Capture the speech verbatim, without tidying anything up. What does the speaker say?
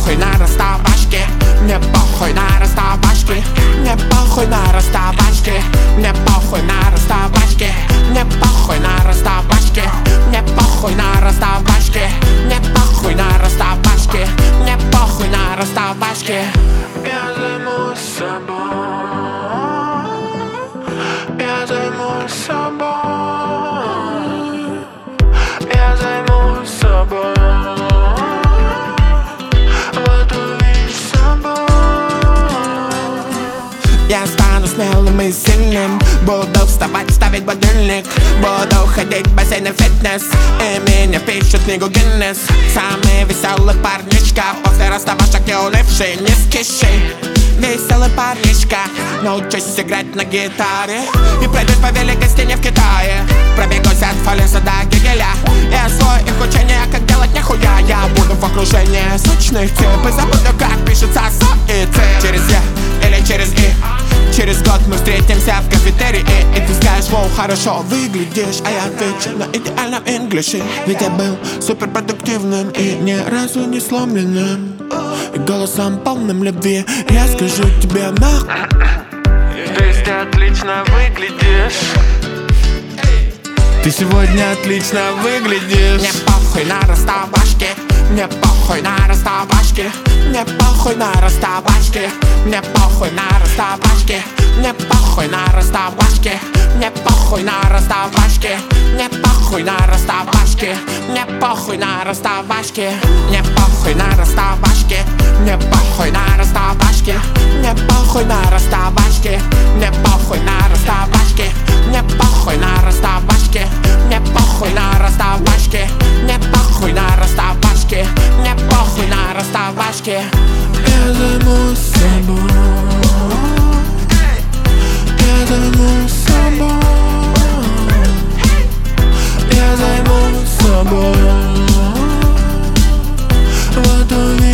похуй на расставашки, мне похуй на расставашки, мне похуй на расставашки, мне похуй на расставашки, мне похуй на расставашки, мне похуй на расставашки, мне похуй на расставашки, мне похуй на расставашки. Я займусь собой, я займусь собой, я займусь собой. Я стану смелым и сильным, буду вставать, ставить будильник, буду ходить в бассейн и фитнес, и меня пишут в книгу Гиннес. Самый веселый парнишка, после расставашек не унывший, не скисший. Веселый парнишка, научусь играть на гитаре и пройдусь по великой стене в Китае. Пробегусь от Фалеса до Гегеля и освою их учение, как делать нихуя. Я буду в окружении сочных тип и забуду, как пишется со и ц. Через я или через и. Через год мы встретимся в кафетерии, и ты скажешь: воу, хорошо выглядишь. А я отвечу на идеальном инглише, ведь я был суперпродуктивным и ни разу не сломленным, и голосом полным любви я скажу тебе нах. То есть ты отлично выглядишь. Ты сегодня отлично выглядишь. Мне похуй на расставашки, мне похуй на расставашки, мне похуй на расставашки, мне похуй на расставашки, мне похуй на расставашки, мне похуй на расставашки, мне похуй на расставашки, мне похуй на расставашки, мне похуй на расставашки, мне похуй на расставашки, мне похуй на расставашки, мне похуй на расставашки, мне похуй на расставашки, мне похуй на расставашки, мне похуй на расставашки, мне похуй на расставашки. Я займусь собой, я займусь собой, я займусь собой. Вот увидишь.